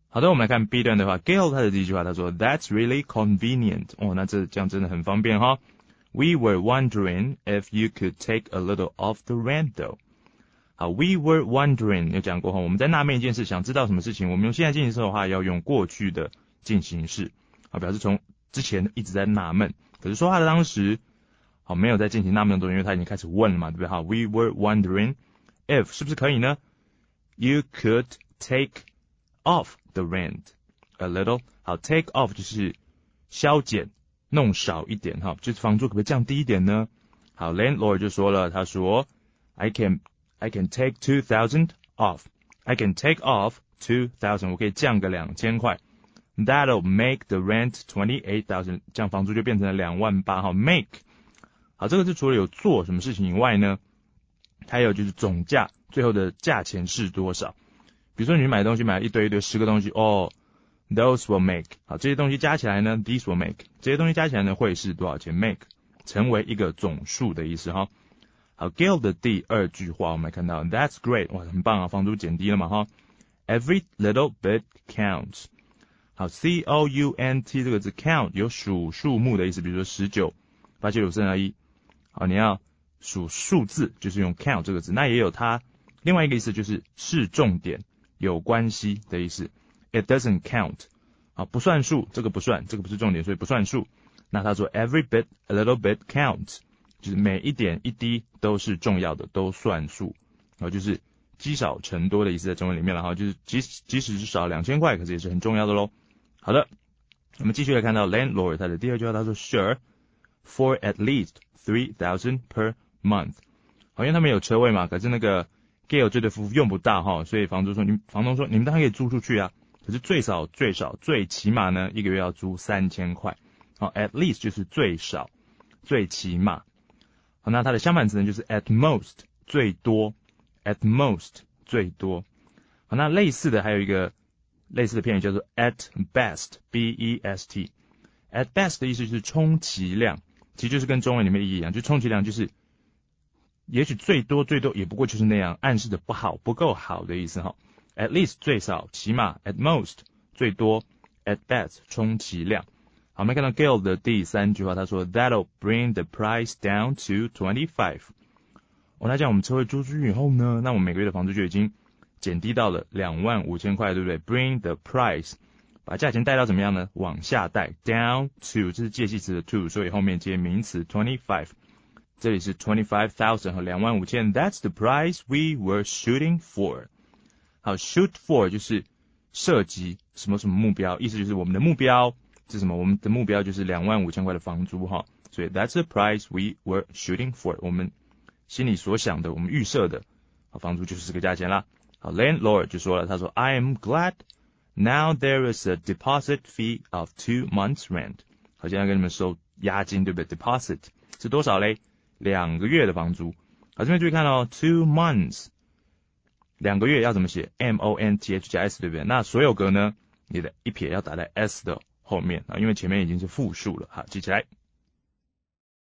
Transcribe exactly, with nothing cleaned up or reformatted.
好的，我们来看 B 段的话 ，Gail 他的第一句话，他说 That's really convenient。哦，那这这样真的很方便哈。We were wondering if you could take a little off the rent though。好 ，We were wondering 有讲过哈，我们在纳闷一件事，想知道什么事情，我们用现在进行式的话，要用过去的进行式，好，表示从之前一直在纳闷，可是说话的当时，好没有在进行纳闷的动作，因为他已经开始问了嘛，对不对？好 ，We were wondering if 是不是可以呢 ？You could take off the rent a little。好 ，take off 就是削减，弄少一点哈，就是房租可不可以降低一点呢？好 ，landlord 就说了，他说 I can I can take two thousand off. I can take off two thousand. 我可以降个两千块。That'll make the rent twenty-eight thousand. 这样房租就变成了两万八。好 ，make 好，这个是除了有做什么事情以外呢，还有就是总价，最后的价钱是多少？比如说你买东西买一堆一堆十个东西，哦 ，those will make。好，这些东西加起来呢 ，these will make。这些东西加起来呢会是多少钱 ？make 成为一个总数的意思哈。好 ，Gail 的第二句话我们来看到 ，That's great， 哇，很棒啊，房租减低了嘛哈。Every little bit counts。好 ，C O U N T 这个字 count 有数数目的意思，比如说十九、八九九三二一。好，你要数数字，就是用 count 这个字。那也有它另外一个意思，就是是重点、有关系的意思。It doesn't count。好，不算数，这个不算，这个不是重点，所以不算数。那他说 every bit a little bit counts。就是每一点一滴都是重要的，都算数，然后就是积少成多的意思在中文里面了哈，就是即即使是少两千块，可是也是很重要的咯。好的，我们继续来看到 landlord 他的第二句话，他说 Sure, for at least three thousand per month。好，因为他们有车位嘛，可是那个 Gail 这对夫妇用不到哈，所以房东说你房东说你们当然可以租出去啊，可是最少最少最起码呢一个月要租三千块。好 ，at least 就是最少最起码。好，那它的相反词呢就是 at most 最多 at most 最多。好，那类似的还有一个类似的片语叫做 at best B E S T。 at best 的意思就是充其量，其实就是跟中文里面的意义一样，就充其量就是也许最多最多也不过就是那样，暗示着不好不够好的意思哈。at least 最少起码 at most 最多 at best 充其量。好，我们看到 Gail 的第三句话，他说 That'll bring the price down to twenty-five。 我来讲我们车位租出去以后呢，那我们每个月的房租就已经减低到了两万五千块，对不对？ Bring the price 把价钱带到怎么样呢？往下带 down to 这是介系词的 to， 所以后面接名词 twenty-five。 这里是 twenty-five thousand 和两万五千 That's the price we were shooting for。 好 shoot for 就是射击什么什么目标，意思就是我们的目标是什么？我们的目标就是两万五千块的房租哈，所以 that's the price we were shooting for。 我们心里所想的，我们预设的房租就是这个价钱啦。好 ，landlord 就说了，他说 I am glad now there is a deposit fee of two months rent。 好，现在跟你们收押金，对不对？ deposit 是多少嘞？两个月的房租。好，这边注意看哦 two months 两个月要怎么写？ M O N T H 加 S， 对不对？那所有格呢，你的一撇要打在 S 的后面啊，因为前面已经是复数了，好，记起来。